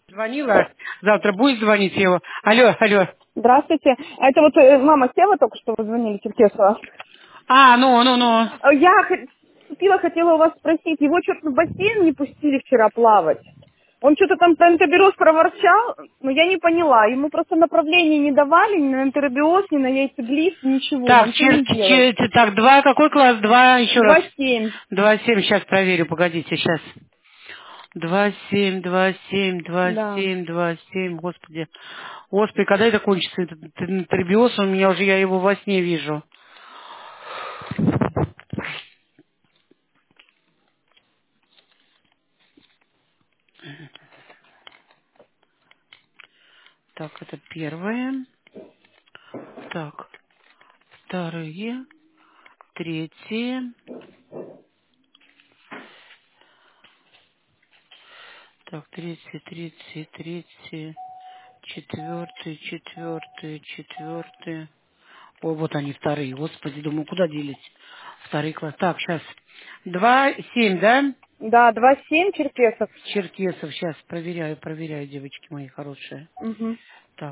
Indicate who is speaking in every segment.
Speaker 1: Звонила, завтра будет звонить его. Алло, алло.
Speaker 2: Здравствуйте. Это вот мама Сева только что вы звонили, Черкесова.
Speaker 1: А, ну.
Speaker 2: Я хотела у вас спросить, его что-то в бассейн не пустили вчера плавать. Он что-то там про энтеробиоз проворчал, но я не поняла. Ему просто направление не давали, ни на энтеробиоз, ни на яйцеглист, ничего. Он
Speaker 1: Так,
Speaker 2: ничего не делал.
Speaker 1: так, два, какой класс? Два, еще раз.
Speaker 2: 2,7.
Speaker 1: 2,7, сейчас проверю, погодите, сейчас. 2,7, 2,7,
Speaker 2: Да.
Speaker 1: 2,7, 2,7, господи. Господи, когда это кончится? Этот энтеробиоз, у меня уже, я его во сне вижу. Так, это первое. Так, вторые, третье. Так, третий, четвертый. Ой, вот они вторые. Господи, думаю, куда делись? Второй класс. Так, сейчас. 2,7, да?
Speaker 2: Да, 2,7 Черкесов.
Speaker 1: Черкесов. Сейчас проверяю, девочки мои хорошие.
Speaker 2: Угу.
Speaker 1: Так,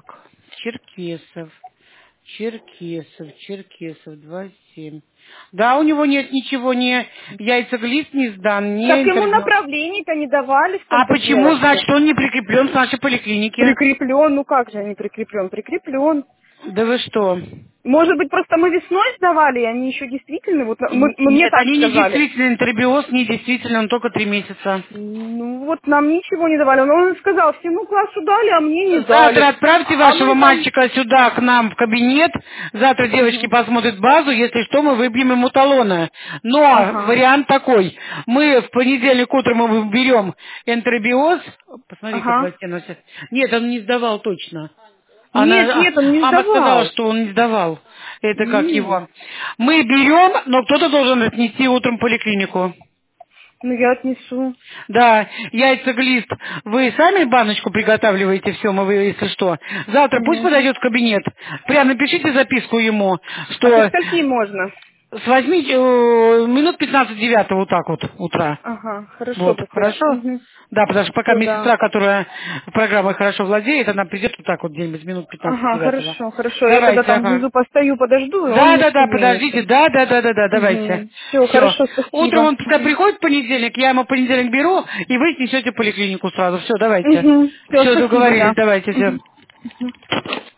Speaker 1: Черкесов, 2,7. Да, у него нет ничего, ни яйцеглист не сдан, ни
Speaker 2: Так ему
Speaker 1: интервью.
Speaker 2: направлений-то не давали в
Speaker 1: А
Speaker 2: том-то
Speaker 1: почему,
Speaker 2: дело, что
Speaker 1: значит, он не прикреплен в нашей поликлинике?
Speaker 2: прикреплен. Ну как же не прикреплен? Прикреплен.
Speaker 1: Да вы что?
Speaker 2: Может быть, просто мы весной сдавали, и они еще действительны? Вот мне
Speaker 1: Нет,
Speaker 2: так
Speaker 1: они не
Speaker 2: сказали.
Speaker 1: действительно, интербиоз не действительно, он только 3 месяца.
Speaker 2: Ну, вот нам ничего не давали. Но он сказал, всему классу дали, а мне не
Speaker 1: Завтра
Speaker 2: дали.
Speaker 1: отправьте
Speaker 2: А
Speaker 1: вашего
Speaker 2: мы там...
Speaker 1: мальчика сюда, к нам в кабинет. Завтра девочки
Speaker 2: Мгм.
Speaker 1: посмотрят базу. Если что, мы выбьем ему талоны. Но
Speaker 2: Ага,
Speaker 1: вариант такой. Мы в понедельник утром мы берем энтеробиоз. Посмотри-ка,
Speaker 2: ага.
Speaker 1: 2,7. Нет, он не сдавал точно.
Speaker 2: Нет,
Speaker 1: Она,
Speaker 2: нет, он не
Speaker 1: мама сказала,
Speaker 2: сдавал.
Speaker 1: что он не сдавал. Это как
Speaker 2: М.
Speaker 1: его. Мы берем, но кто-то должен отнести утром в поликлинику.
Speaker 2: Ну, я отнесу.
Speaker 1: Да, яйцеглист. Вы сами баночку приготавливаете все, мы, если что. Завтра пусть
Speaker 2: Мгм.
Speaker 1: подойдет в кабинет. Прям напишите записку ему,
Speaker 2: А со
Speaker 1: что
Speaker 2: скольки можно?
Speaker 1: возьмите минут 15 вот так вот утра.
Speaker 2: Ага, хорошо,
Speaker 1: Вот,
Speaker 2: просто я...
Speaker 1: хорошо?
Speaker 2: Угу.
Speaker 1: Да, потому что пока
Speaker 2: Все, да.
Speaker 1: медсестра, которая программой хорошо владеет, она придет вот так вот где-нибудь минут 15
Speaker 2: Ага,
Speaker 1: девятого.
Speaker 2: хорошо, хорошо. Я тогда
Speaker 1: Давайте,
Speaker 2: там
Speaker 1: ага.
Speaker 2: внизу постою, подожду, и он
Speaker 1: Да,
Speaker 2: мне
Speaker 1: да,
Speaker 2: все
Speaker 1: да,
Speaker 2: вынесет.
Speaker 1: подождите, да, давайте.
Speaker 2: Угу. Все,
Speaker 1: Все.
Speaker 2: хорошо,
Speaker 1: Утром
Speaker 2: спасибо.
Speaker 1: он пускай приходит в понедельник, я ему в понедельник беру, и вы снесете в поликлинику сразу. Все, давайте.
Speaker 2: Угу. Все,
Speaker 1: Все,
Speaker 2: спасибо,
Speaker 1: договорились,
Speaker 2: да.
Speaker 1: давайте, все.
Speaker 2: Угу.